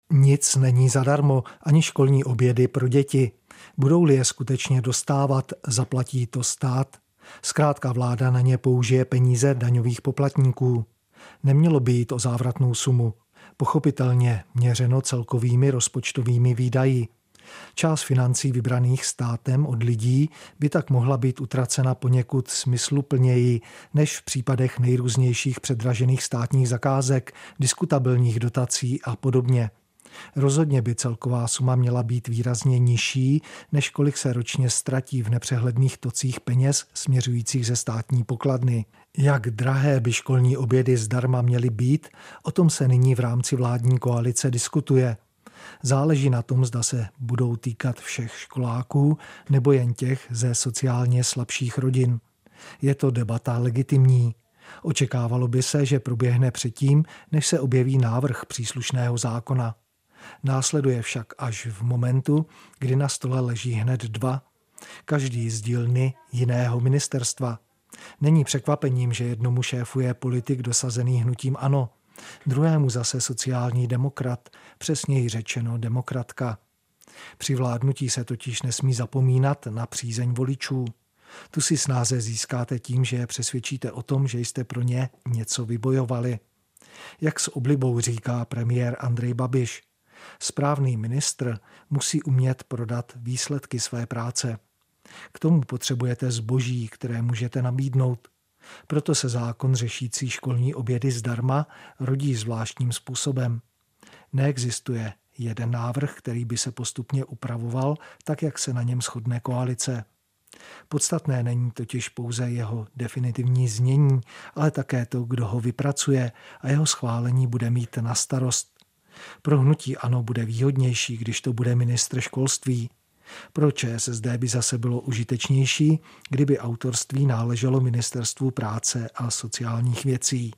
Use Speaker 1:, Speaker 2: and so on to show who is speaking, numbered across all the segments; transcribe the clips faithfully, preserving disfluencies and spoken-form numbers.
Speaker 1: Nic není zadarmo, ani školní obědy pro děti. Budou-li je skutečně dostávat, zaplatí to stát. Zkrátka vláda na ně použije peníze daňových poplatníků. Nemělo by jít o závratnou sumu. Pochopitelně měřeno celkovými rozpočtovými výdaji. Část financí vybraných státem od lidí by tak mohla být utracena poněkud smysluplněji než v případech nejrůznějších předražených státních zakázek, diskutabilních dotací a podobně. Rozhodně by celková suma měla být výrazně nižší, než kolik se ročně ztratí v nepřehledných tocích peněz směřujících ze státní pokladny. Jak drahé by školní obědy zdarma měly být, o tom se nyní v rámci vládní koalice diskutuje. Záleží na tom, zda se budou týkat všech školáků nebo jen těch ze sociálně slabších rodin. Je to debata legitimní. Očekávalo by se, že proběhne předtím, než se objeví návrh příslušného zákona. Následuje však až v momentu, kdy na stole leží hned dva, každý z dílny jiného ministerstva. Není překvapením, že jednomu šéfuje politik dosazený hnutím ANO, druhému zase sociální demokrat, přesněji řečeno demokratka. Při vládnutí se totiž nesmí zapomínat na přízeň voličů. Tu si snáze získáte tím, že je přesvědčíte o tom, že jste pro ně něco vybojovali. Jak s oblibou říká premiér Andrej Babiš, správný ministr musí umět prodat výsledky své práce. K tomu potřebujete zboží, které můžete nabídnout. Proto se zákon řešící školní obědy zdarma rodí zvláštním způsobem. Neexistuje jeden návrh, který by se postupně upravoval, tak jak se na něm shodne koalice. Podstatné není totiž pouze jeho definitivní znění, ale také to, kdo ho vypracuje a jeho schválení bude mít na starost. Pro hnutí ANO bude výhodnější, když to bude ministr školství. Pro ČSSD by zase bylo užitečnější, kdyby autorství náleželo Ministerstvu práce a sociálních věcí.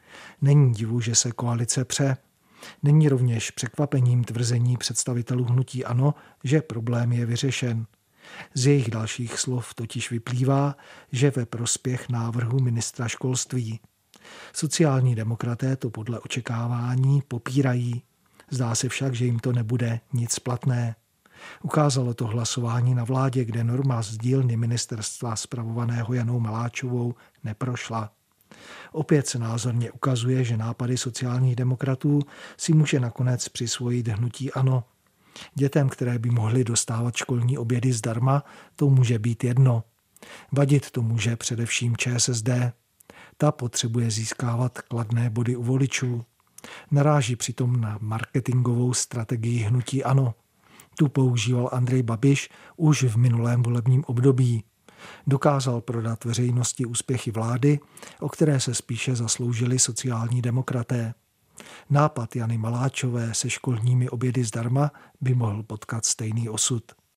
Speaker 1: Není divu, že se koalice pře. Není rovněž překvapením tvrzení představitelů hnutí ANO, že problém je vyřešen. Z jejich dalších slov totiž vyplývá, že ve prospěch návrhu ministra školství. Sociální demokraté to podle očekávání popírají. Zdá se však, že jim to nebude nic platné. Ukázalo to hlasování na vládě, kde norma z dílny ministerstva spravovaného Janou Maláčovou neprošla. Opět se názorně ukazuje, že nápady sociálních demokratů si může nakonec přisvojit hnutí ANO. Dětem, které by mohly dostávat školní obědy zdarma, to může být jedno. Vadit to může především ČSSD. Ta potřebuje získávat kladné body u voličů. Naráží přitom na marketingovou strategii hnutí ANO. Tu používal Andrej Babiš už v minulém volebním období. Dokázal prodat veřejnosti úspěchy vlády, o které se spíše zasloužili sociální demokraté. Nápad Jany Maláčové se školními obědy zdarma by mohl potkat stejný osud.